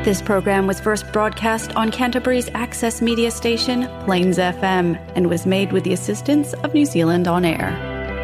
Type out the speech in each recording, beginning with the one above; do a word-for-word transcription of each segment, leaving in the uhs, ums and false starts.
This program was first broadcast on Canterbury's access media station, Plains F M, and was made with the assistance of New Zealand On Air.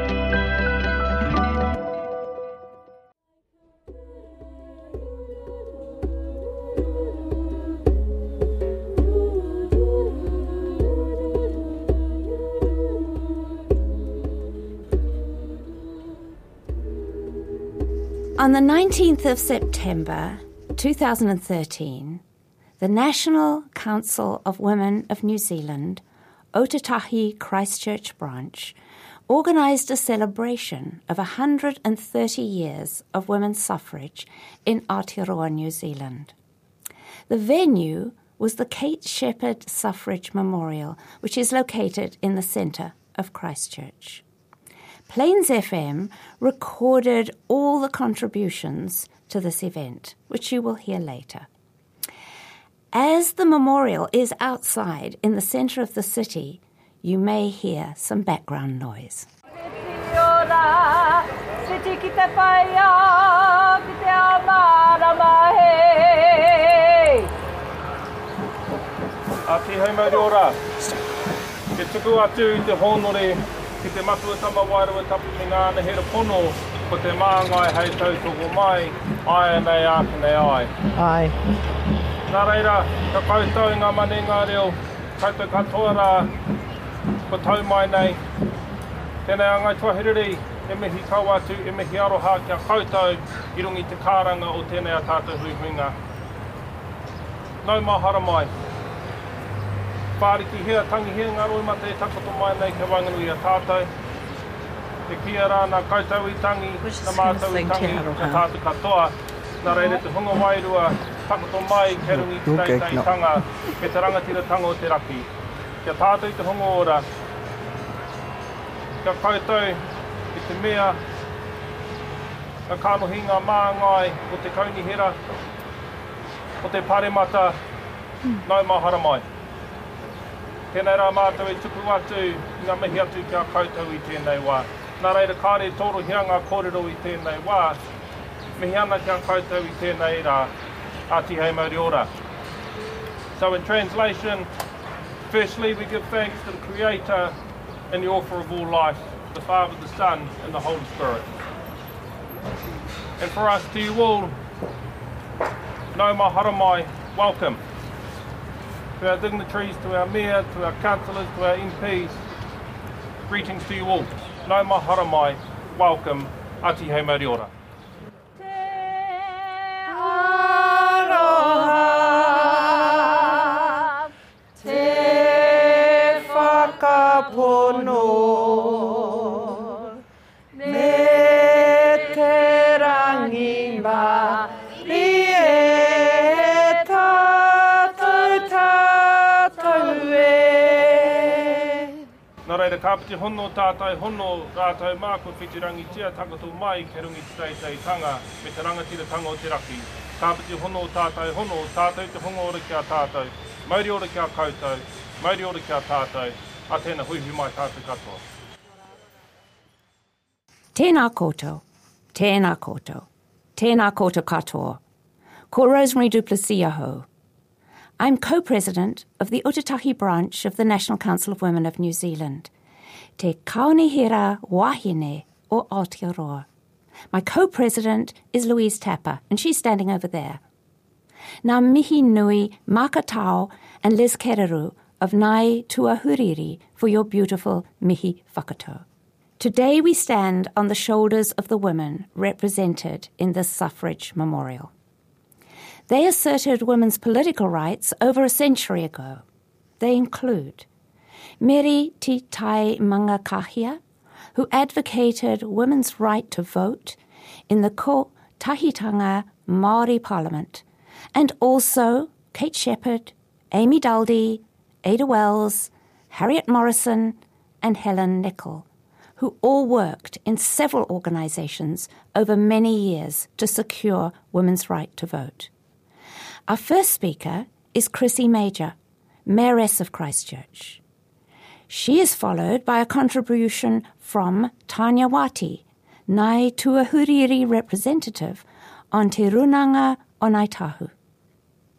On the nineteenth of September two thousand thirteen, the National Council of Women of New Zealand, Otatahi Christchurch branch, organised a celebration of one hundred thirty years of women's suffrage in Aotearoa, New Zealand. The venue was the Kate Shepherd Suffrage Memorial, which is located in the centre of Christchurch. Plains F M recorded all the contributions to this event, which you will hear later. As the memorial is outside in the centre of the city, you may hear some background noise. Ki te matua tama wairua tapu me ngāna hera pono, ko te māngai hei tautoko mai, ai nei ake nei ai. Ai. Nā reira, ka koutou ngā mane ngā reo, koutou katoa rā, ko tau mai nei. Tēnei angai tuahiriri, e mihi kau atu, e mihi aroha kia koutou, i rungi te kāranga o tēnei a tātou huihuinga. Nau mahara mai. Pāriki hea, tangi hea, ngā roi mate e takoto mai nei ke wanganui a tātou. Te kia rā nā koutou i tangi, nā mātou i tangi, nā tātou katoa. Nā reire te hunga wairua, takoto mai, ke rungi te teitei tanga, me te rangatira tanga o te raki. Kia tātou i te hunga ora. Kia koutou i te mea, ngā kānohi ngā māngai o te kaunihera, o te paremata, nau mahara mai. Tēnei rā mātou e tuku atu, ngā mihi atu kia koutou i tēnei wā. Nā reira kāre tōru hea ngā kōrero i tēnei wā, mihi ana kia koutou i tēnei rā, ati hei mauri ora. So in translation, firstly we give thanks to the Creator and the Author of all life, the Father, the Son and the Holy Spirit. And for us to you all, nau mahara mai, welcome. To our dignitaries, to our mayor, to our councillors, to our M Ps, greetings to you all. Nau mahara mai, welcome, ati hei mauri ora. Te aroha, te whakapono, me te rangi mari e Nā reira, kāpiti hono tātai hono rātou mākua whitirangi tia takato mai ke rungi te teitei tanga me te rangatira tanga o te raki. Kāpiti hono tātai hono, tātou te honga ora kia tātou, mauri ora kia koutou, mauri ora kia tātou, a tēnā huihui mai tātou katoa. Tēnā koutou, tēnā koutou, tēnā koutou katoa. Ko Rosemary Duplessis aho. I'm co-president of the Otatahi branch of the National Council of Women of New Zealand, Te Kaunihera Wahine o Aotearoa. My co-president is Louise Tapper, and she's standing over there. Ngā mihi nui Makatao and Liz Kereru of Nai Tuahuriri for your beautiful mihi whakato. Today we stand on the shoulders of the women represented in this suffrage memorial. They asserted women's political rights over a century ago. They include Mary Te Tai Mangakahia, who advocated women's right to vote in the Ko Tahitanga Māori Parliament, and also Kate Shepherd, Amy Daldy, Ada Wells, Harriet Morrison, and Helen Nichol, who all worked in several organisations over many years to secure women's right to vote. Our first speaker is Chrissy Major, Mayoress of Christchurch. She is followed by a contribution from Tanya Wati, Nai Tuahuriri representative on Te Runanga o Ngāi Tahu.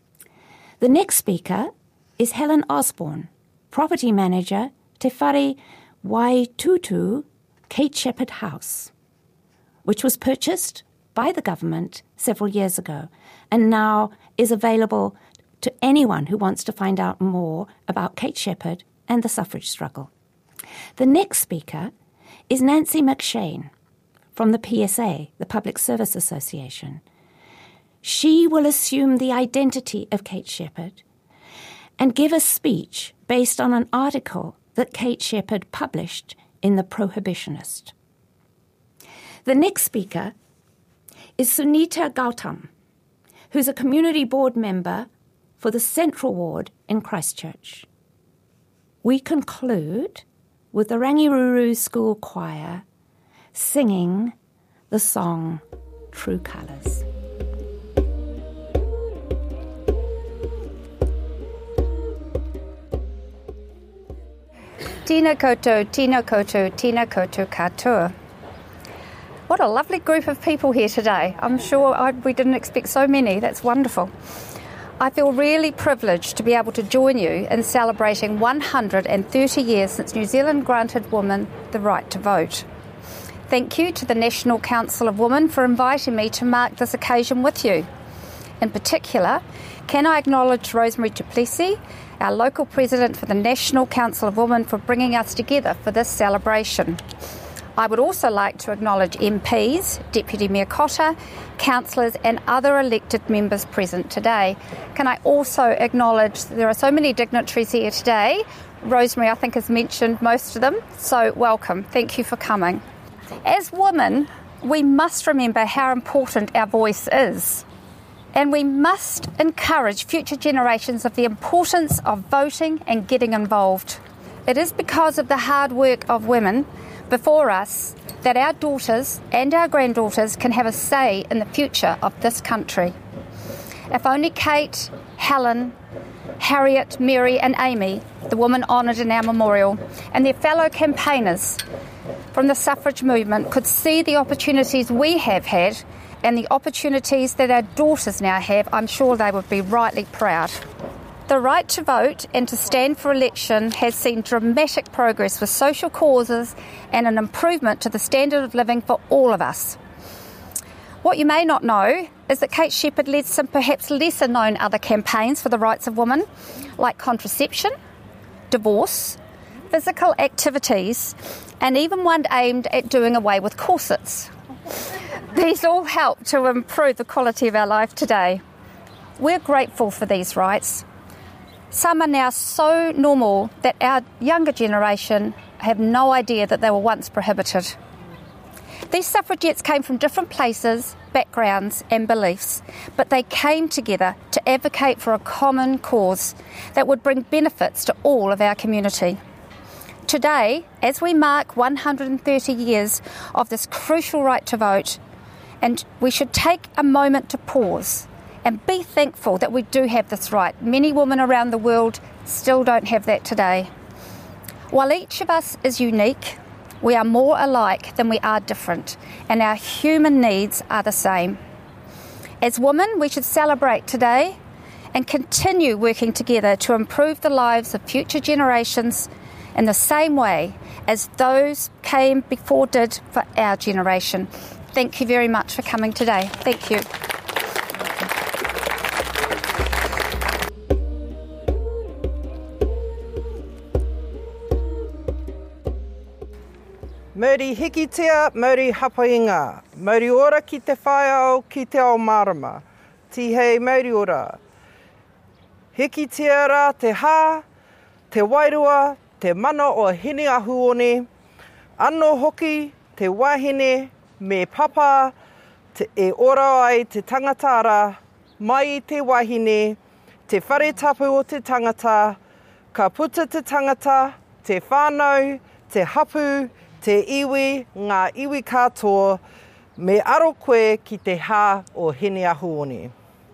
The next speaker is Helen Osborne, property manager, Te Whare Waitutu Kate Shepherd House, which was purchased by the government several years ago and now is available to anyone who wants to find out more about Kate Shepherd and the suffrage struggle. The next speaker is Nancy McShane from the P S A, the Public Service Association. She will assume the identity of Kate Shepherd and give a speech based on an article that Kate Shepherd published in The Prohibitionist. The next speaker is Sunita Gautam, who's a community board member for the Central Ward in Christchurch. We conclude with the Rangiruru School Choir singing the song True Colours. Tina koutou, tina koutou, tina koutou katoa. What a lovely group of people here today. I'm sure I, we didn't expect so many. That's wonderful. I feel really privileged to be able to join you in celebrating one hundred thirty years since New Zealand granted women the right to vote. Thank you to the National Council of Women for inviting me to mark this occasion with you. In particular, can I acknowledge Rosemary du Plessis, our local president for the National Council of Women, for bringing us together for this celebration. I would also like to acknowledge M Ps, Deputy Mayor Cotter, councillors and other elected members present today. Can I also acknowledge there are so many dignitaries here today. Rosemary, I think, has mentioned most of them, so welcome. Thank you for coming. As women, we must remember how important our voice is, and we must encourage future generations of the importance of voting and getting involved. It is because of the hard work of women before us that our daughters and our granddaughters can have a say in the future of this country. If only Kate, Helen, Harriet, Mary and Amy, the women honoured in our memorial, and their fellow campaigners from the suffrage movement could see the opportunities we have had and the opportunities that our daughters now have, I'm sure they would be rightly proud. The right to vote and to stand for election has seen dramatic progress with social causes and an improvement to the standard of living for all of us. What you may not know is that Kate Shepherd led some perhaps lesser known other campaigns for the rights of women, like contraception, divorce, physical activities, and even one aimed at doing away with corsets. These all help to improve the quality of our life today. We're grateful for these rights. Some are now so normal that our younger generation have no idea that they were once prohibited. These suffragettes came from different places, backgrounds and beliefs, but they came together to advocate for a common cause that would bring benefits to all of our community. Today, as we mark one hundred thirty years of this crucial right to vote, and we should take a moment to pause and be thankful that we do have this right. Many women around the world still don't have that today. While each of us is unique, we are more alike than we are different, and our human needs are the same. As women, we should celebrate today and continue working together to improve the lives of future generations in the same way as those came before did for our generation. Thank you very much for coming today. Thank you. Mauri hikitea, mauri hapainga, mauri ora ki te whaiao ki te ao marama, tihei mauri ora. Hikitea rā te hā, te wairua, te mana o hini ahuone, anō hoki te wahine me papa te e ora ai te tangata ara, mai i te wahine, te whare tapu o te tangata, ka puta te tangata, te whānau, te hapu, te iwi, ngā iwi katoa, me aro koe ki te hā o hini ahuone.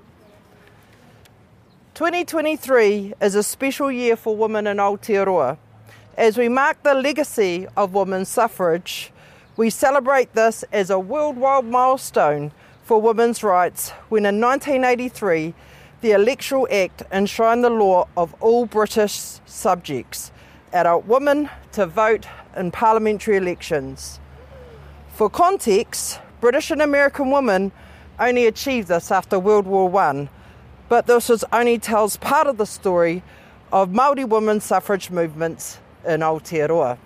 twenty twenty-three is a special year for women in Aotearoa. As we mark the legacy of women's suffrage, we celebrate this as a worldwide milestone for women's rights when in nineteen eighty-three the Electoral Act enshrined the law of all British subjects, adult women to vote in parliamentary elections. For context, British and American women only achieved this after World War One, but this was only tells part of the story of Māori women's suffrage movements in Aotearoa.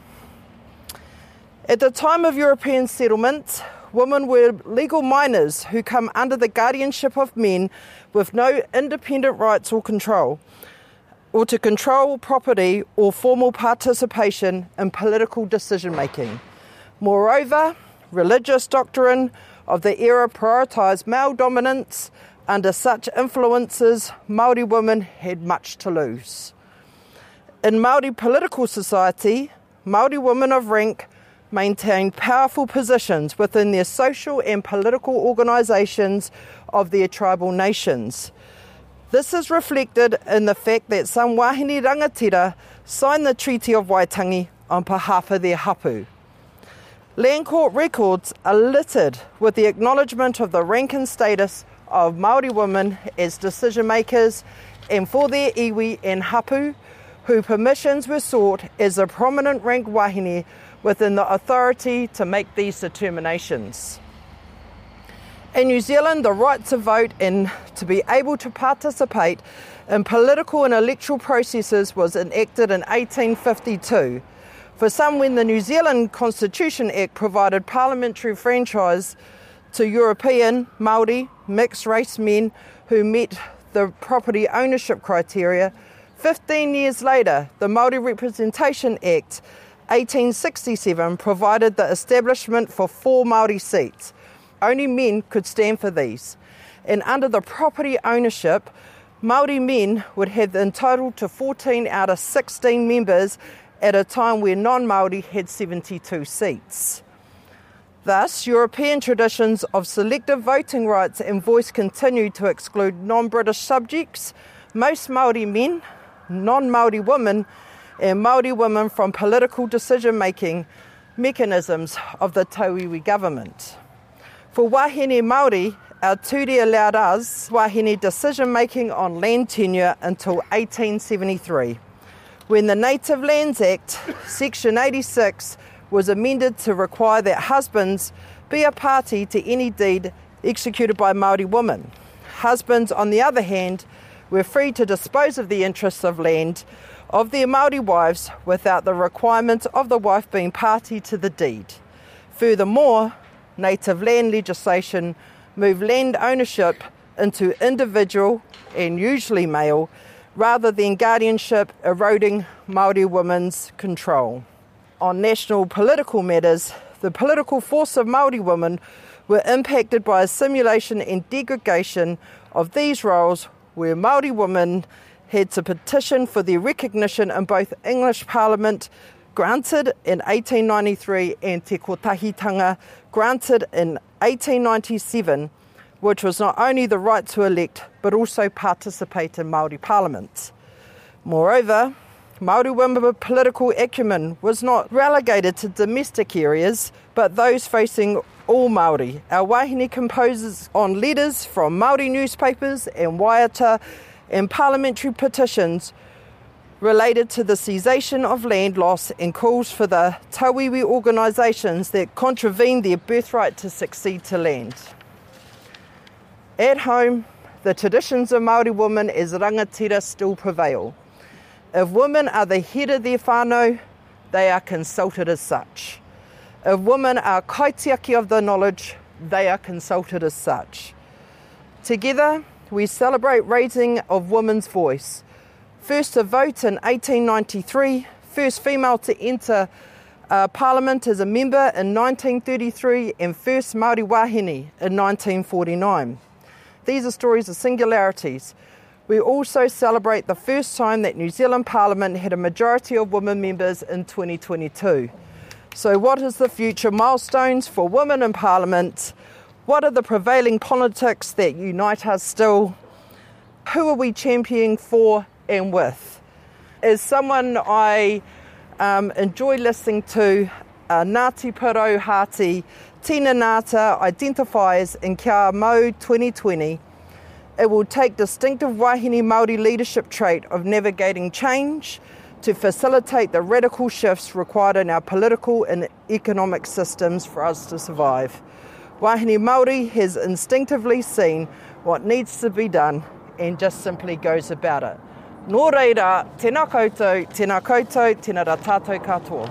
At the time of European settlement, women were legal minors who come under the guardianship of men with no independent rights or control, or to control property or formal participation in political decision-making. Moreover, religious doctrine of the era prioritised male dominance. Under such influences, Māori women had much to lose. In Māori political society, Māori women of rank maintained powerful positions within their social and political organisations of their tribal nations. This is reflected in the fact that some wahine rangatira signed the Treaty of Waitangi on behalf of their hapu. Land court records are littered with the acknowledgement of the rank and status of Māori women as decision makers and for their iwi and hapu, whose permissions were sought as a prominent rank wahine within the authority to make these determinations. In New Zealand, the right to vote and to be able to participate in political and electoral processes was enacted in eighteen fifty-two. For some, when the New Zealand Constitution Act provided parliamentary franchise to European, Māori, mixed race men who met the property ownership criteria, fifteen years later, the Māori Representation Act eighteen sixty-seven provided the establishment for four Māori seats. Only men could stand for these. And under the property ownership, Māori men would have entitled to fourteen out of sixteen members at a time where non-Māori had seventy-two seats. Thus, European traditions of selective voting rights and voice continued to exclude non-British subjects, most Māori men, non-Māori women, and Māori women from political decision-making mechanisms of the Tauiwi government. For wahine Māori, our Tūri allowed us wahine decision-making on land tenure until eighteen seventy-three, when the Native Lands Act, Section eighty-six, was amended to require that husbands be a party to any deed executed by Māori women. Husbands, on the other hand, were free to dispose of the interests of land of their Māori wives without the requirement of the wife being party to the deed. Furthermore, native land legislation moved land ownership into individual and usually male, rather than guardianship eroding Māori women's control. On national political matters, the political force of Māori women were impacted by a simulation and degradation of these roles, where Māori women had to petition for their recognition in both English Parliament, granted in eighteen ninety-three, and Te Kotahitanga, granted in eighteen ninety-seven, which was not only the right to elect, but also participate in Māori Parliament. Moreover, Māori women's political acumen was not relegated to domestic areas, but those facing all Māori. Our wahine composes on letters from Māori newspapers and waiata and parliamentary petitions related to the cessation of land loss and calls for the tauiwi organisations that contravene their birthright to succeed to land. At home, the traditions of Māori women as rangatira still prevail. If women are the head of their whānau, they are consulted as such. If women are kaitiaki of the knowledge, they are consulted as such. Together, we celebrate raising of women's voice. First to vote in eighteen ninety-three, first female to enter uh, Parliament as a member in nineteen thirty-three, and first Māori wahine in nineteen forty-nine. These are stories of singularities. We also celebrate the first time that New Zealand Parliament had a majority of women members in twenty twenty-two. So what is the future milestones for women in Parliament? What are the prevailing politics that unite us still? Who are we championing for and with? As someone I um, enjoy listening to, uh, Ngāti Porou Hāti, Tina Ngāta identifies in Kia Mau twenty twenty It will take distinctive Wahine Māori leadership trait of navigating change to facilitate the radical shifts required in our political and economic systems for us to survive. Wahine Māori has instinctively seen what needs to be done and just simply goes about it. Nō reira, tēnā koutou, tēnā koutou, tēnā rā tātou katoa.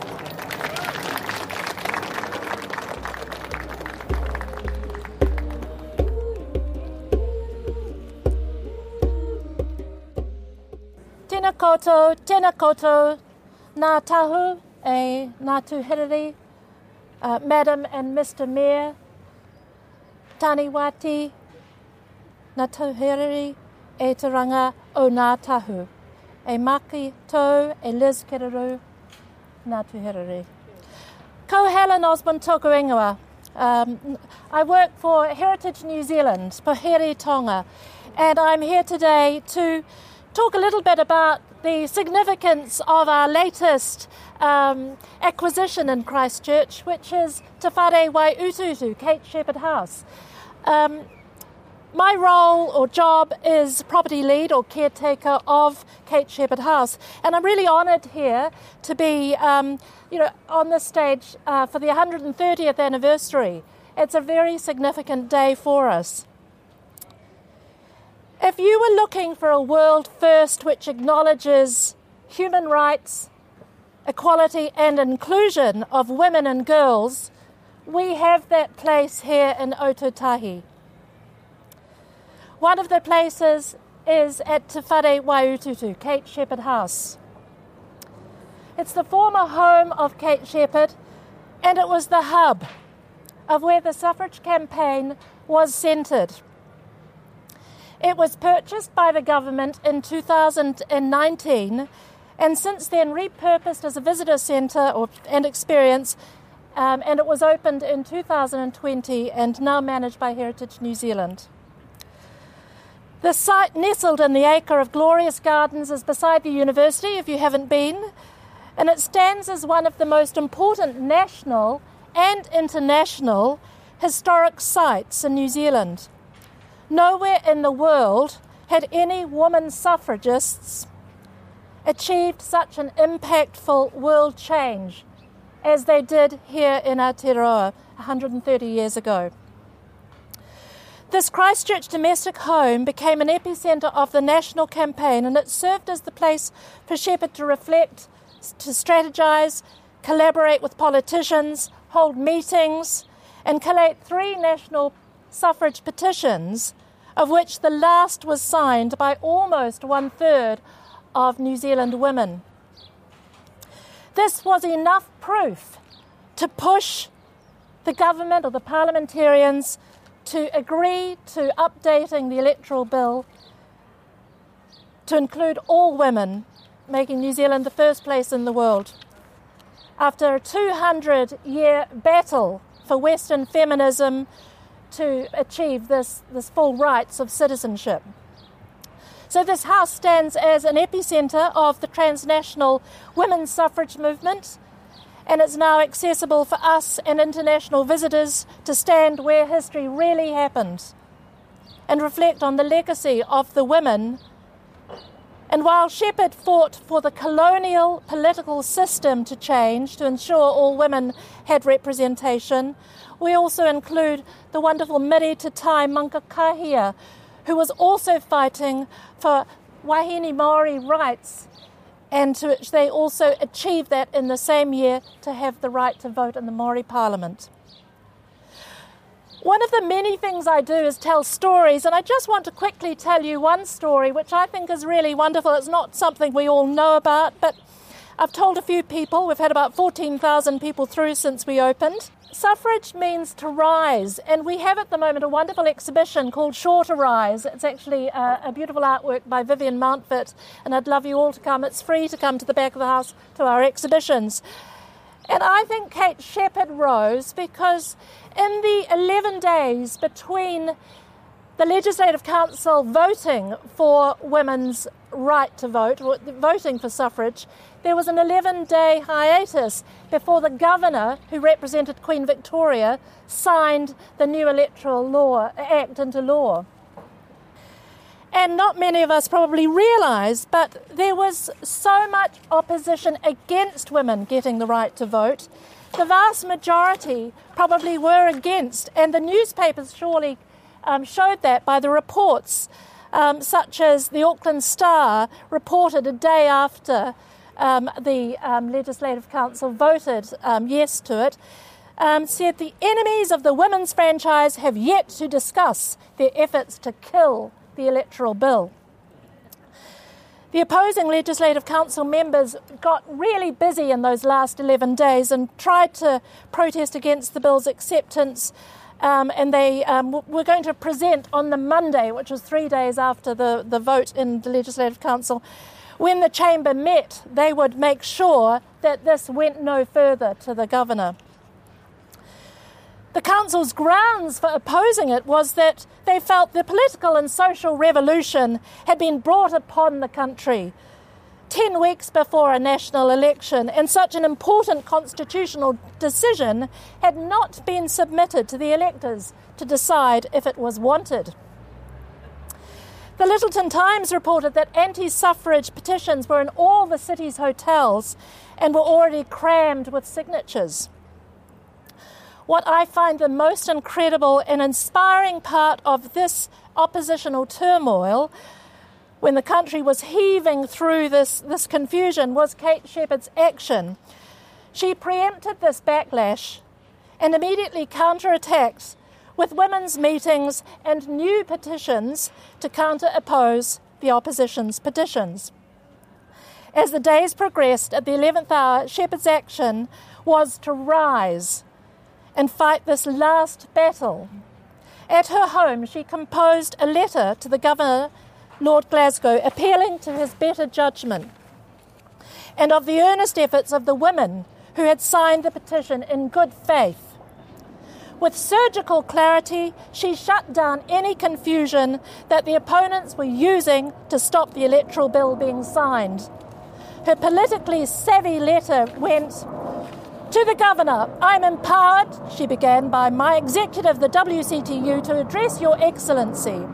Tēnā koutou, tēnā koutou, nā tahu, e nā tūhiriri, uh, Madam and Mister Mayor, Tāni Wāti, nā tūhiriri, e te ranga o nā tahu, e maki tau, e Liz Keraru, nā tūhiriri. Ko Helen Osborne tōku ingoa. Um, I work for Heritage New Zealand, Poheri Tonga, and I'm here today to talk a little bit about the significance of our latest um, acquisition in Christchurch, which is Te Whare Waiututu, Kate Shepherd House. Um, my role or job is property lead or caretaker of Kate Shepherd House, and I'm really honoured here to be um, you know, on this stage uh, for the one hundred thirtieth anniversary. It's a very significant day for us. If you were looking for a world first which acknowledges human rights, equality and inclusion of women and girls, we have that place here in Ōtautahi. One of the places is at Te Whare Waiututu, Kate Shepherd House. It's the former home of Kate Shepherd, and it was the hub of where the suffrage campaign was centred. It was purchased by the government in two thousand nineteen and since then repurposed as a visitor centre or, and experience, um, and it was opened in two thousand twenty and now managed by Heritage New Zealand. The site nestled in the acre of glorious gardens is beside the university, if you haven't been, and it stands as one of the most important national and international historic sites in New Zealand. Nowhere in the world had any women suffragists achieved such an impactful world change as they did here in Aotearoa one hundred thirty years ago. This Christchurch domestic home became an epicentre of the national campaign, and it served as the place for Shepherd to reflect, to strategise, collaborate with politicians, hold meetings and collate three national suffrage petitions, of which the last was signed by almost one-third of New Zealand women. This was enough proof to push the government or the parliamentarians to agree to updating the electoral bill to include all women, making New Zealand the first place in the world. After a two hundred year battle for Western feminism to achieve this, this full rights of citizenship. So this house stands as an epicentre of the transnational women's suffrage movement, and it's now accessible for us and international visitors to stand where history really happened and reflect on the legacy of the women. And while Shepherd fought for the colonial political system to change to ensure all women had representation, we also include the wonderful Miri Te Tai Mankakahia, who was also fighting for Wahine Māori rights, and to which they also achieved that in the same year to have the right to vote in the Māori Parliament. One of the many things I do is tell stories, and I just want to quickly tell you one story which I think is really wonderful. It's not something we all know about, but I've told a few people. We've had about fourteen thousand people through since we opened. Suffrage means to rise, and we have at the moment a wonderful exhibition called Sure to Rise. It's actually a, a beautiful artwork by Vivian Mountfort, and I'd love you all to come. It's free to come to the back of the house to our exhibitions. And I think Kate Shepherd rose because in the eleven days between the Legislative Council voting for women's right to vote, or voting for suffrage, there was an eleven-day hiatus before the governor, who represented Queen Victoria, signed the new Electoral Law Act into law. And not many of us probably realise, but there was so much opposition against women getting the right to vote. The vast majority probably were against, and the newspapers surely um, showed that by the reports, um, such as the Auckland Star reported a day after um, the um, Legislative Council voted um, yes to it, um, said the enemies of the women's franchise have yet to discuss their efforts to kill the electoral bill. The opposing Legislative Council members got really busy in those last eleven days and tried to protest against the bill's acceptance, um, and they um, w- were going to present on the Monday, which was three days after the, the vote in the Legislative Council. When the chamber met, they would make sure that this went no further to the governor. The council's grounds for opposing it was that they felt the political and social revolution had been brought upon the country ten weeks before a national election, and such an important constitutional decision had not been submitted to the electors to decide if it was wanted. The Littleton Times reported that anti-suffrage petitions were in all the city's hotels and were already crammed with signatures. What I find the most incredible and inspiring part of this oppositional turmoil, when the country was heaving through this, this confusion, was Kate Sheppard's action. She preempted this backlash and immediately counterattacked with women's meetings and new petitions to counter-oppose the opposition's petitions. As the days progressed, at the eleventh hour, Sheppard's action was to rise and fight this last battle. At her home, she composed a letter to the Governor, Lord Glasgow, appealing to his better judgment and of the earnest efforts of the women who had signed the petition in good faith. With surgical clarity, she shut down any confusion that the opponents were using to stop the electoral bill being signed. Her politically savvy letter went, "To the Governor, I'm empowered," she began, "by my executive, the W C T U, to address Your Excellency.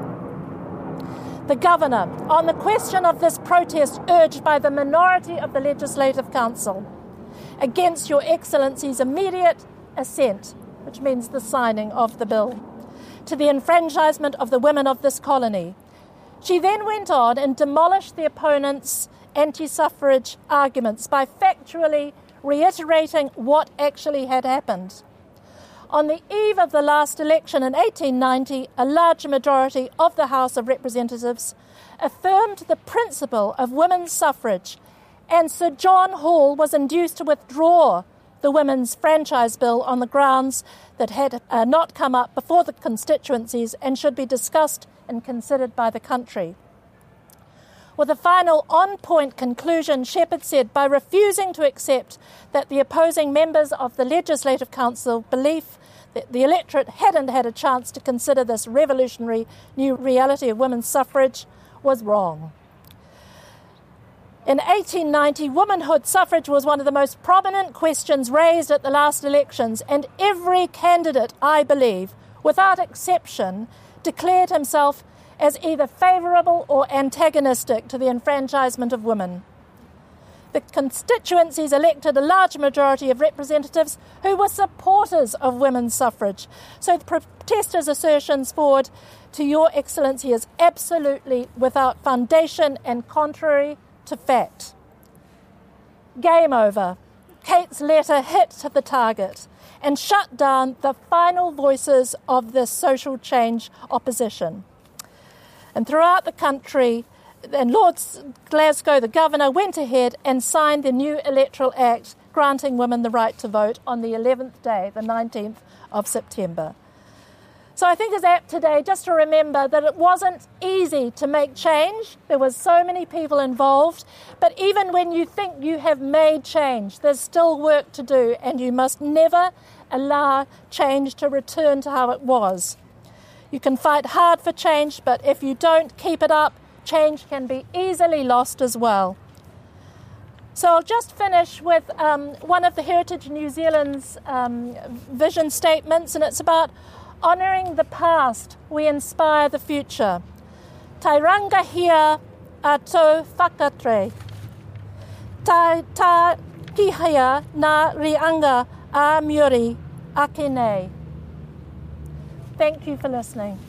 The Governor, on the question of this protest urged by the minority of the Legislative Council against Your Excellency's immediate assent," which means the signing of the bill, "to the enfranchisement of the women of this colony." She then went on and demolished the opponents' anti-suffrage arguments by factually reiterating what actually had happened. On the eve of the last election in eighteen ninety, a large majority of the House of Representatives affirmed the principle of women's suffrage, and Sir John Hall was induced to withdraw the Women's Franchise Bill on the grounds that had uh, not come up before the constituencies and should be discussed and considered by the country. With a final on-point conclusion, Sheppard said, by refusing to accept that the opposing members of the Legislative Council belief that the electorate hadn't had a chance to consider this revolutionary new reality of women's suffrage was wrong. In eighteen ninety, womanhood suffrage was one of the most prominent questions raised at the last elections, and every candidate, I believe, without exception, declared himself as either favourable or antagonistic to the enfranchisement of women. The constituencies elected a large majority of representatives who were supporters of women's suffrage. So the protesters' assertions forward to Your Excellency is absolutely without foundation and contrary to fact. Game over. Kate's letter hit the target and shut down the final voices of the social change opposition. And throughout the country, and Lord Glasgow, the Governor, went ahead and signed the new Electoral Act granting women the right to vote on the eleventh day, the nineteenth of September. So I think it's apt today just to remember that it wasn't easy to make change. There was so many people involved. But even when you think you have made change, there's still work to do, and you must never allow change to return to how it was. You can fight hard for change, but if you don't keep it up, change can be easily lost as well. So I'll just finish with um, one of the Heritage New Zealand's um, vision statements, and it's about honouring the past, we inspire the future. tai rangahia a tau whakatre. Tai tā kihia nā rianga a muri ake nei. Thank you for listening.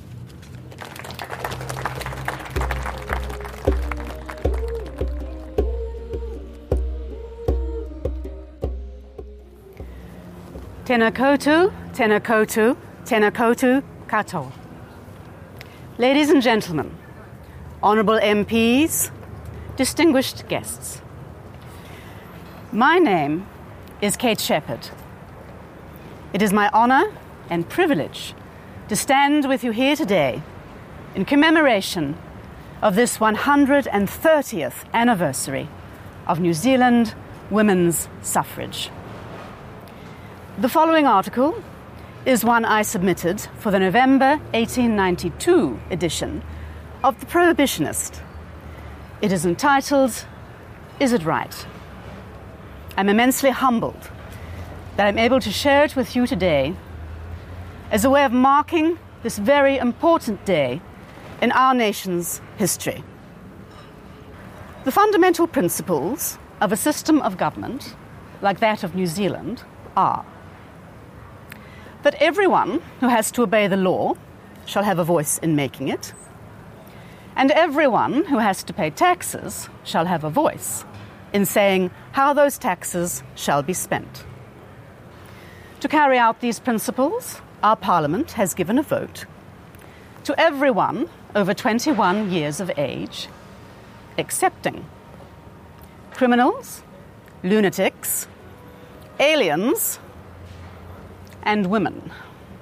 Tēnā koutou, tēnā koutou, tēnā koutou katoa. Ladies and gentlemen, honourable M Ps, distinguished guests. My name is Kate Shepherd. It is my honour and privilege to stand with you here today in commemoration of this one hundred thirtieth anniversary of New Zealand women's suffrage. The following article is one I submitted for the November eighteen ninety-two edition of The Prohibitionist. It is entitled, Is It Right? I'm immensely humbled that I'm able to share it with you today as a way of marking this very important day in our nation's history. The fundamental principles of a system of government, like that of New Zealand, are that everyone who has to obey the law shall have a voice in making it, and everyone who has to pay taxes shall have a voice in saying how those taxes shall be spent. To carry out these principles, our Parliament has given a vote to everyone over twenty-one years of age, excepting criminals, lunatics, aliens, and women.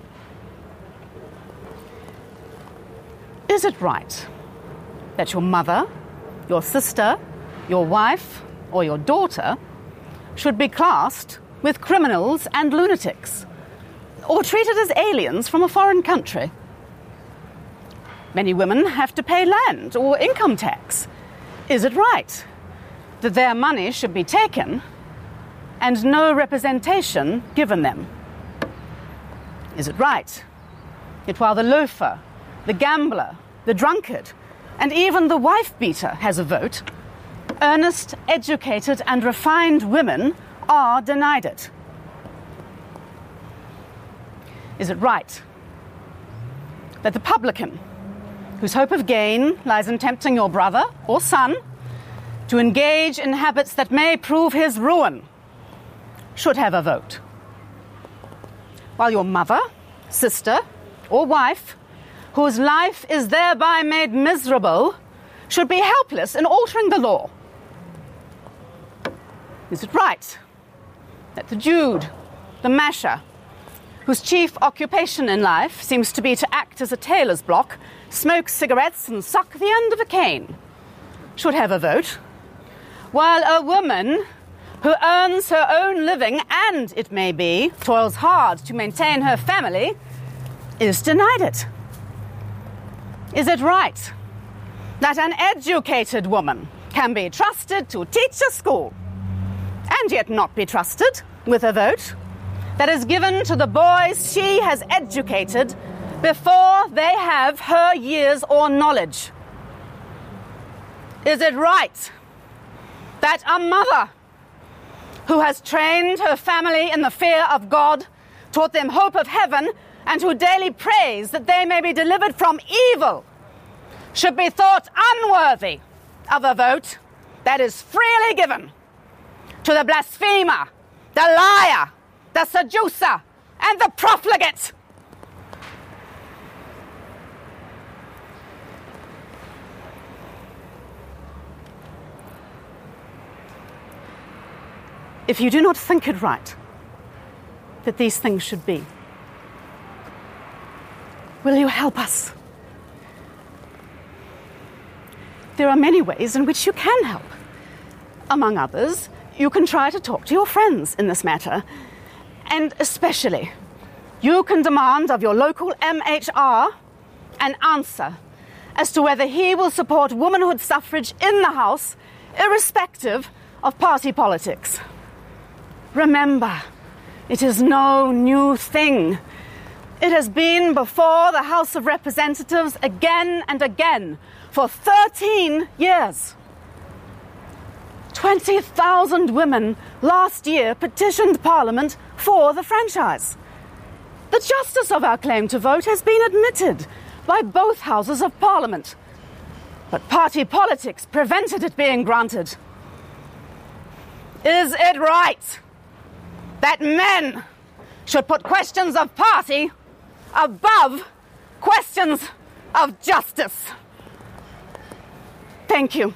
Is it right that your mother, your sister, your wife, or your daughter should be classed with criminals and lunatics, or treated as aliens from a foreign country? Many women have to pay land or income tax. Is it right that their money should be taken and no representation given them? Is it right that while the loafer, the gambler, the drunkard, and even the wife-beater has a vote, earnest, educated, and refined women are denied it? Is it right that the publican, whose hope of gain lies in tempting your brother or son to engage in habits that may prove his ruin, should have a vote, while your mother, sister, or wife, whose life is thereby made miserable, should be helpless in altering the law? Is it right that the Jude, the masher, whose chief occupation in life seems to be to act as a tailor's block, smoke cigarettes and suck the end of a cane, should have a vote, while a woman who earns her own living and, it may be, toils hard to maintain her family, is denied it? Is it right that an educated woman can be trusted to teach a school and yet not be trusted with a vote that is given to the boys she has educated before they have her years or knowledge? Is it right that a mother who has trained her family in the fear of God, taught them hope of heaven, and who daily prays that they may be delivered from evil, should be thought unworthy of a vote that is freely given to the blasphemer, the liar, the seducer, and the profligate? If you do not think it right that these things should be, will you help us? There are many ways in which you can help. Among others, you can try to talk to your friends in this matter. And especially, you can demand of your local M H R an answer as to whether he will support womanhood suffrage in the House, irrespective of party politics. Remember, it is no new thing. It has been before the House of Representatives again and again, for thirteen years. twenty thousand women last year petitioned Parliament for the franchise. The justice of our claim to vote has been admitted by both houses of Parliament, but party politics prevented it being granted. Is it right that men should put questions of party above questions of justice? Thank you.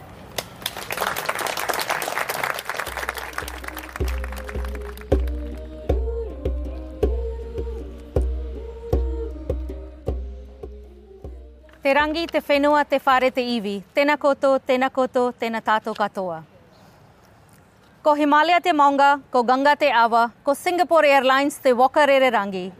Te rangi, te whenua, te whare, te iwi. Tēnā koutou, tēnā koutou, tēnā tātou katoa. Ko Himalaya te maunga, ko Ganga te awa, ko Singapore Airlines te waka rere rangi.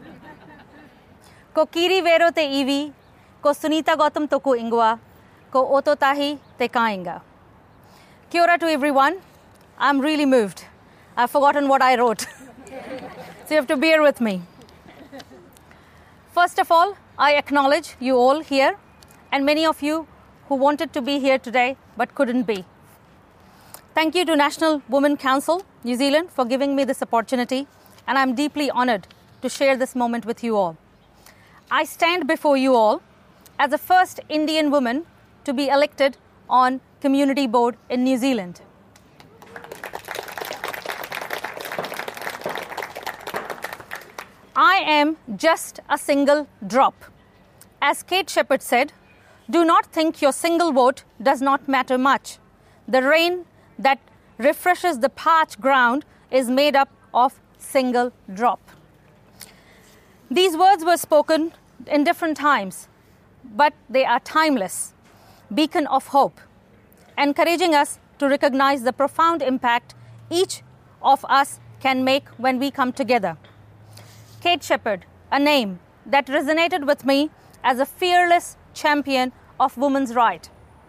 Ko Kiri Vero te iwi, ko Sunita Gautam toku ingwa, ko Ototahi te kainga. Kia ora to everyone. I'm really moved. I've forgotten what I wrote. So you have to bear with me. First of all, I acknowledge you all here and many of you who wanted to be here today but couldn't be. Thank you to National Women Council, New Zealand, for giving me this opportunity, and I'm deeply honoured to share this moment with you all. I stand before you all as the first Indian woman to be elected on Community Board in New Zealand. I am just a single drop. As Kate Shepherd said, do not think your single vote does not matter much. The rain that refreshes the parched ground is made up of single drop. These words were spoken in different times, but they are timeless, beacon of hope, encouraging us to recognize the profound impact each of us can make when we come together. Kate Shepherd, a name that resonated with me as a fearless champion of women's rights.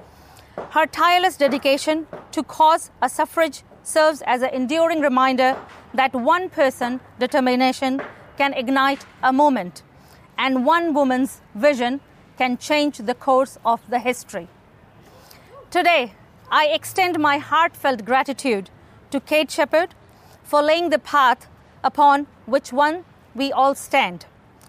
Her tireless dedication to cause a suffrage serves as an enduring reminder that one person's determination can ignite a moment, and one woman's vision can change the course of the history. Today, I extend my heartfelt gratitude to Kate Shepherd for laying the path upon which one we all stand.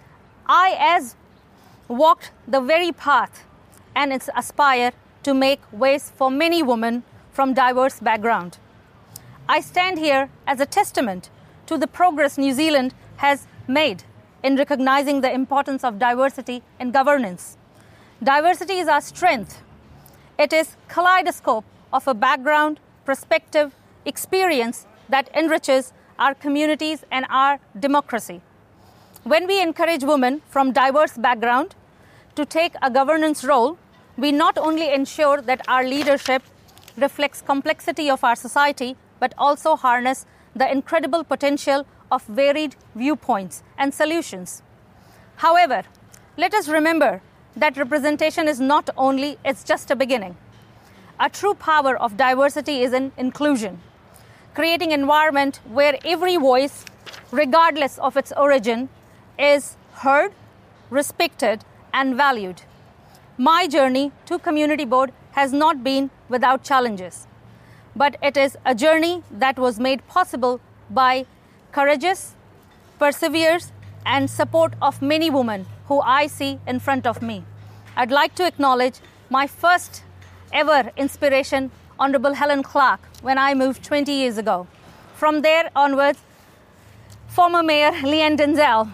I, as walked the very path and aspire to make ways for many women from diverse backgrounds. I stand here as a testament to the progress New Zealand has made in recognizing the importance of diversity in governance. Diversity is our strength. It is a kaleidoscope of a background, perspective, experience that enriches our communities and our democracy. When we encourage women from diverse backgrounds to take a governance role, we not only ensure that our leadership reflects complexity of our society, but also harness the incredible potential of varied viewpoints and solutions. However, let us remember that representation is not only, it's just a beginning. A true power of diversity is in inclusion, creating an environment where every voice, regardless of its origin, is heard, respected, and valued. My journey to Community Board has not been without challenges, but it is a journey that was made possible by courageous, perseverance, and support of many women who I see in front of me. I'd like to acknowledge my first ever inspiration, Honourable Helen Clark, when I moved twenty years ago. From there onwards, former Mayor Leanne Denzel,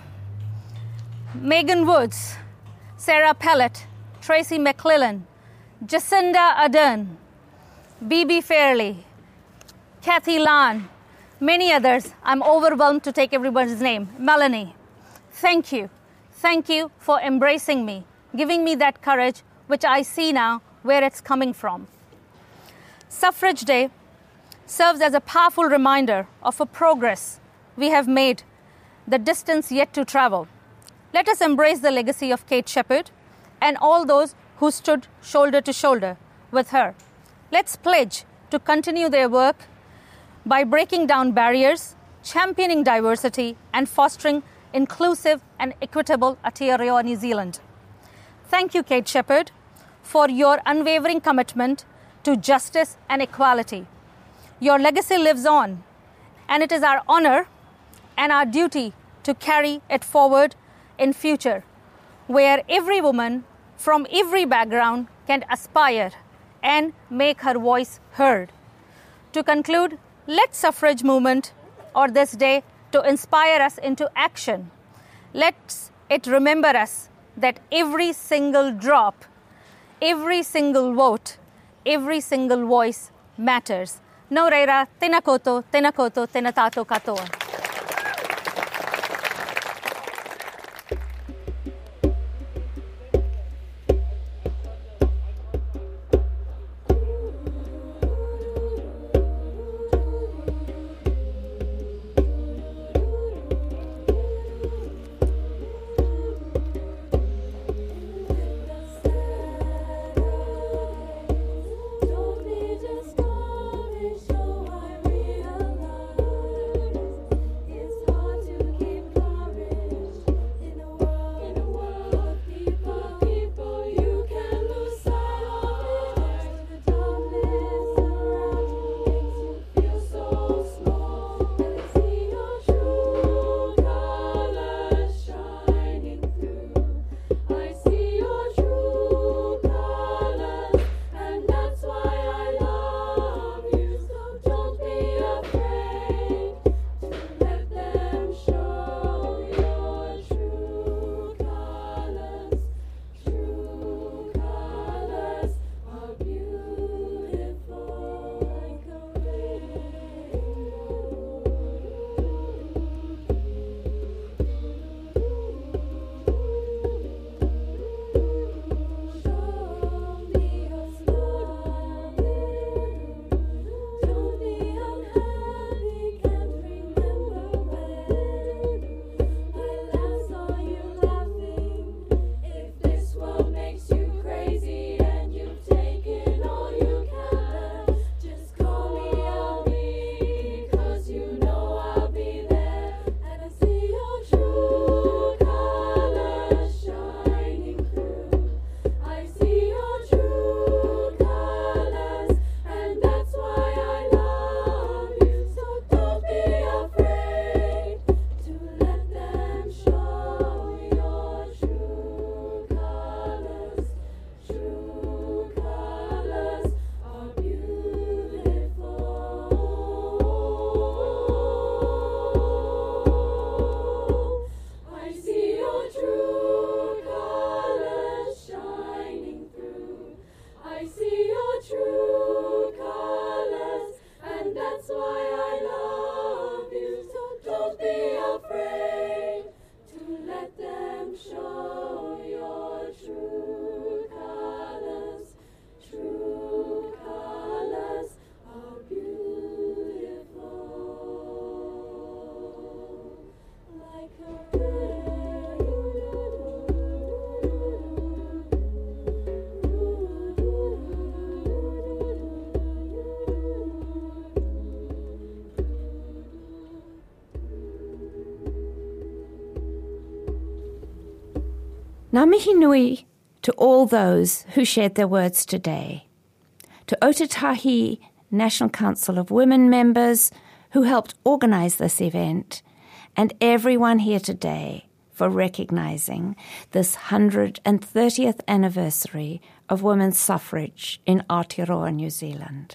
Megan Woods, Sarah Pellet, Tracy McClellan, Jacinda Ardern, B B Fairley, Kathy Lan, many others. I'm overwhelmed to take everybody's name. Melanie, thank you. Thank you for embracing me, giving me that courage, which I see now where it's coming from. Suffrage Day serves as a powerful reminder of a progress we have made, the distance yet to travel. Let us embrace the legacy of Kate Shepherd and all those who stood shoulder to shoulder with her. Let's pledge to continue their work by breaking down barriers, championing diversity, and fostering inclusive and equitable Aotearoa New Zealand. Thank you, Kate Shepherd, for your unwavering commitment to justice and equality. Your legacy lives on, and it is our honor and our duty to carry it forward in future, where every woman from every background can aspire and make her voice heard. To conclude, let suffrage movement or this day to inspire us into action. Let it remember us that every single drop, every single vote, every single voice matters. Nau reira, tēnā koutou, tēnā koutou, tēnā tātou katoa. Ngā mihi nui to all those who shared their words today. To Otatahi National Council of Women members who helped organise this event, and everyone here today for recognising this one hundred thirtieth anniversary of women's suffrage in Aotearoa, New Zealand.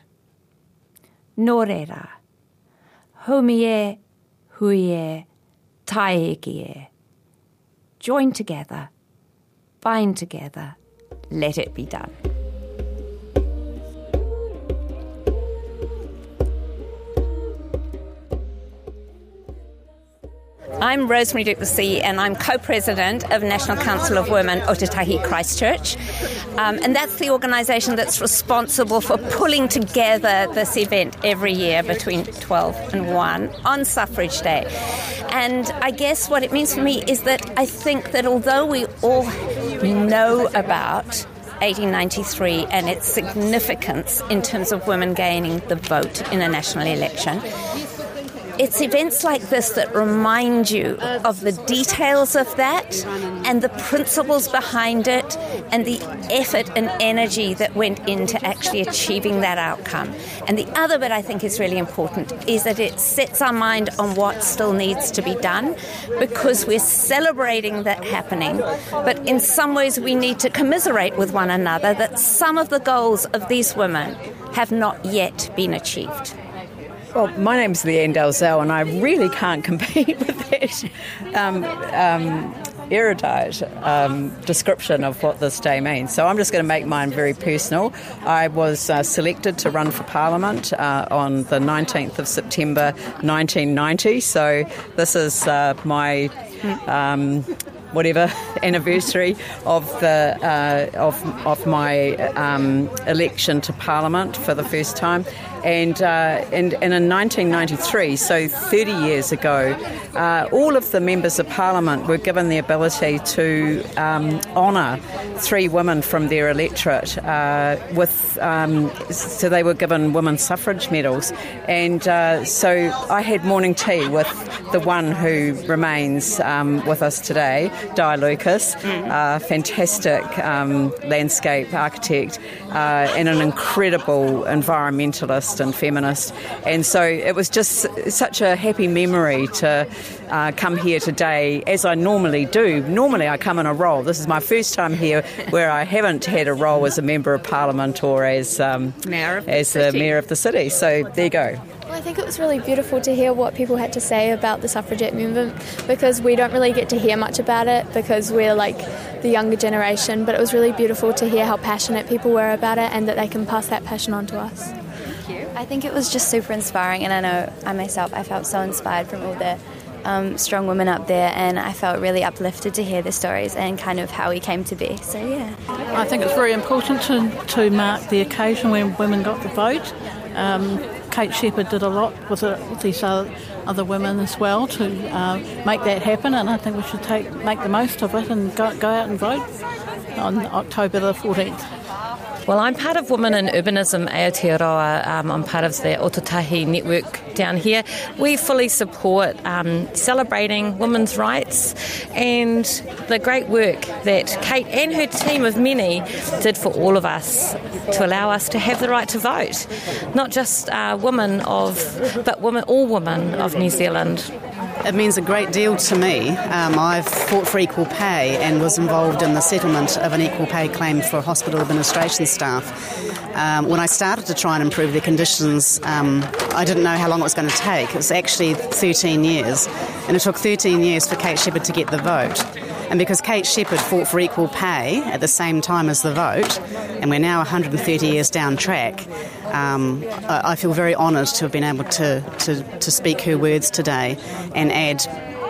Nō reira, haumi e, hui e, taihiki e. Join together, bind together, let it be done. I'm Rosemary du Plessis, and I'm co-president of National Council of Women Otatahi Christchurch. Um, and that's the organisation that's responsible for pulling together this event every year between twelve and one on Suffrage Day. And I guess what it means for me is that I think that although we all know about eighteen ninety-three and its significance in terms of women gaining the vote in a national election, it's events like this that remind you of the details of that and the principles behind it and the effort and energy that went into actually achieving that outcome. And the other bit I think is really important is that it sets our mind on what still needs to be done, because we're celebrating that happening, but in some ways we need to commiserate with one another that some of the goals of these women have not yet been achieved. Well, my name's Leanne Dalzell, and I really can't compete with that um, um, erudite um, description of what this day means. So I'm just going to make mine very personal. I was uh, selected to run for Parliament uh, on the nineteenth of September nineteen ninety, so this is uh, my... Um, whatever anniversary of the uh, of of my um, election to Parliament for the first time, and uh, and, and in nineteen ninety-three, so thirty years ago, uh, all of the members of Parliament were given the ability to um, honour three women from their electorate uh, with um, so they were given women's suffrage medals, and uh, so I had morning tea with the one who remains um, with us today, Di Lucas, uh, fantastic um, landscape architect uh, and an incredible environmentalist and feminist. And so it was just such a happy memory to uh, come here today, as I normally do. Normally I come in a role. This is my first time here where I haven't had a role as a Member of Parliament or as, um, mayor of the as the city. Mayor of the City. So there you go. Well, I think it was really beautiful to hear what people had to say about the suffragette movement, because we don't really get to hear much about it because we're like the younger generation, but it was really beautiful to hear how passionate people were about it and that they can pass that passion on to us. Thank you. I think it was just super inspiring, and I know I myself, I felt so inspired from all the um, strong women up there, and I felt really uplifted to hear the stories and kind of how we came to be. So yeah. I think it's very important to, to mark the occasion when women got the vote. Um, Kate Sheppard did a lot with, it, with these other, other women as well to uh, make that happen, and I think we should take make the most of it and go, go out and vote on October the fourteenth. Well, I'm part of Women in Urbanism Aotearoa. Um, I'm part of the Ototahi network down here. We fully support um, celebrating women's rights and the great work that Kate and her team of many did for all of us to allow us to have the right to vote. Not just uh, women of, but women, all women of New Zealand. It means a great deal to me. Um, I've fought for equal pay and was involved in the settlement of an equal pay claim for hospital administration staff. Um, when I started to try and improve their conditions, um, I didn't know how long it was going to take. It was actually thirteen years, and it took thirteen years for Kate Sheppard to get the vote. And because Kate Sheppard fought for equal pay at the same time as the vote, and we're now one hundred thirty years down track, um, I feel very honoured to have been able to, to, to speak her words today and add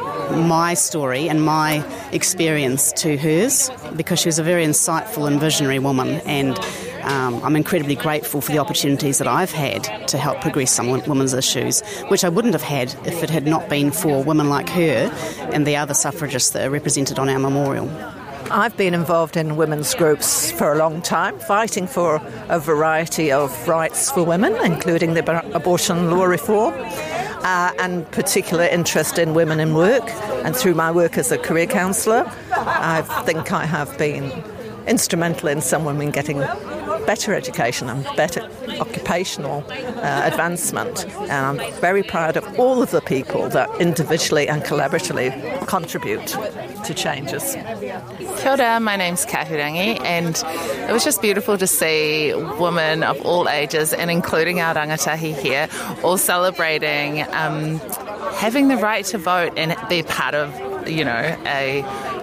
my story and my experience to hers, because she was a very insightful and visionary woman, and um, I'm incredibly grateful for the opportunities that I've had to help progress some women's issues, which I wouldn't have had if it had not been for women like her and the other suffragists that are represented on our memorial. I've been involved in women's groups for a long time, fighting for a variety of rights for women, including the abortion law reform, uh, and particular interest in women in work. And through my work as a career counsellor, I think I have been instrumental in some women getting better education and better occupational uh, advancement. And I'm very proud of all of the people that individually and collaboratively contribute to changes. Kia ora, my name's Kahurangi, and it was just beautiful to see women of all ages, and including our rangatahi here, all celebrating um, having the right to vote and be part of, you know, a,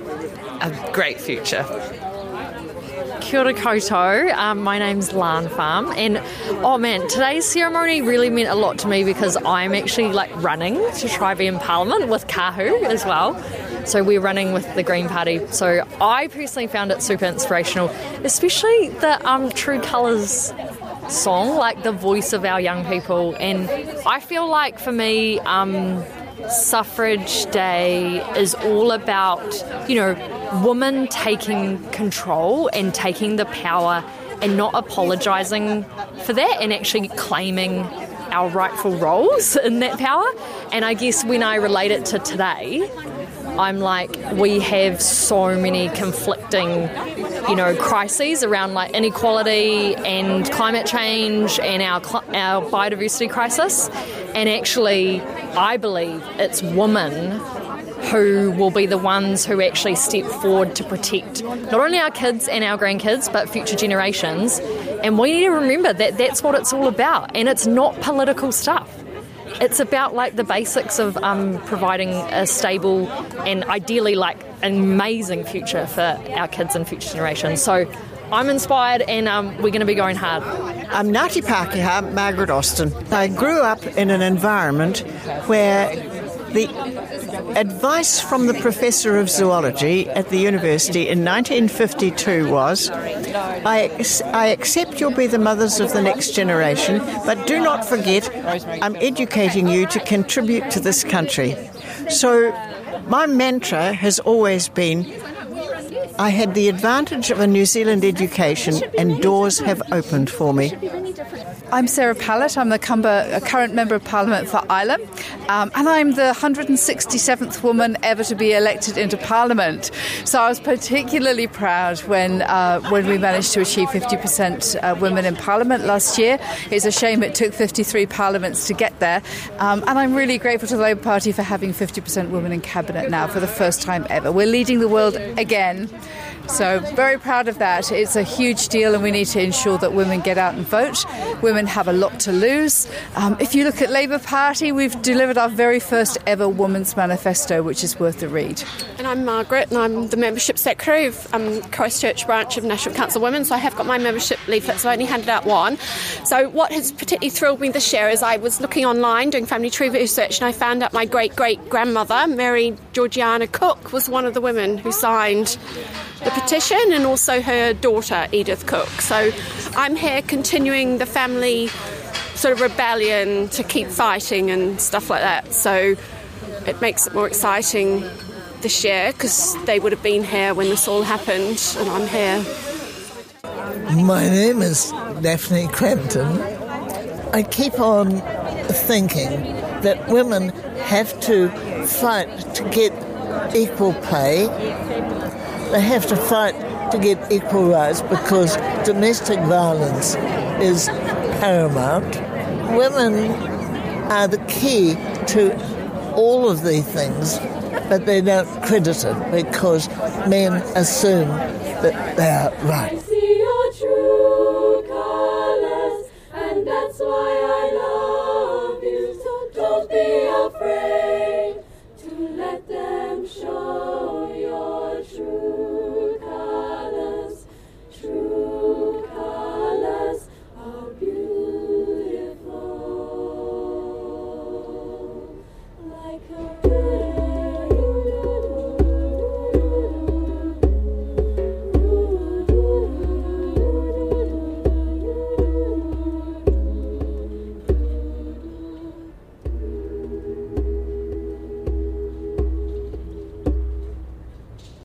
a great future. Kia ora koutou, um, my name's Lan Farm, and oh man, today's ceremony really meant a lot to me because I'm actually like running to try be in Parliament with Kahu as well. So we're running with the Green Party. So I personally found it super inspirational, especially the um, True Colours song, like the voice of our young people. And I feel like for me, um, Suffrage Day is all about, you know, women taking control and taking the power and not apologising for that and actually claiming our rightful roles in that power. And I guess when I relate it to today, I'm like, we have so many conflicting, you know, crises around like inequality and climate change and our our biodiversity crisis. And actually, I believe it's women who will be the ones who actually step forward to protect not only our kids and our grandkids, but future generations. And we need to remember that that's what it's all about. And it's not political stuff. It's about like the basics of um, providing a stable and ideally like an amazing future for our kids and future generations. So I'm inspired, and um, we're going to be going hard. I'm Ngāti Pākehā, Margaret Austin. I grew up in an environment where the advice from the professor of zoology at the university in nineteen fifty-two was, I, I accept you'll be the mothers of the next generation, but do not forget I'm educating you to contribute to this country. So my mantra has always been, I had the advantage of a New Zealand education and doors have opened for me. I'm Sarah Pallett. I'm the Cumber, current Member of Parliament for Islay, um, and I'm the one hundred sixty-seventh woman ever to be elected into Parliament. So I was particularly proud when uh, when we managed to achieve fifty percent uh, women in Parliament last year. It's a shame it took fifty-three parliaments to get there, um, and I'm really grateful to the Labour Party for having fifty percent women in Cabinet now for the first time ever. We're leading the world again. So very proud of that. It's a huge deal, and we need to ensure that women get out and vote. Women have a lot to lose. Um, if you look at Labour Party, we've delivered our very first ever Women's Manifesto, which is worth a read. And I'm Margaret, and I'm the Membership Secretary of um, Christchurch branch of National Council of Women, so I have got my membership leaflets. I only handed out one. So what has particularly thrilled me this year is I was looking online doing family tree research, and I found out my great-great-grandmother, Mary Georgiana Cook, was one of the women who signed the petition, and also her daughter Edith Cook. So I'm here continuing the family sort of rebellion to keep fighting and stuff like that. So it makes it more exciting this year because they would have been here when this all happened, and I'm here. My name is Daphne Crampton. I keep on thinking that women have to fight to get equal pay. They have to fight to get equal rights because domestic violence is paramount. Women are the key to all of these things, but they don't credit it because men assume that they are right. I see your true colours, and that's why I love you. So don't be afraid to let them show your true colours. True colours are beautiful, like a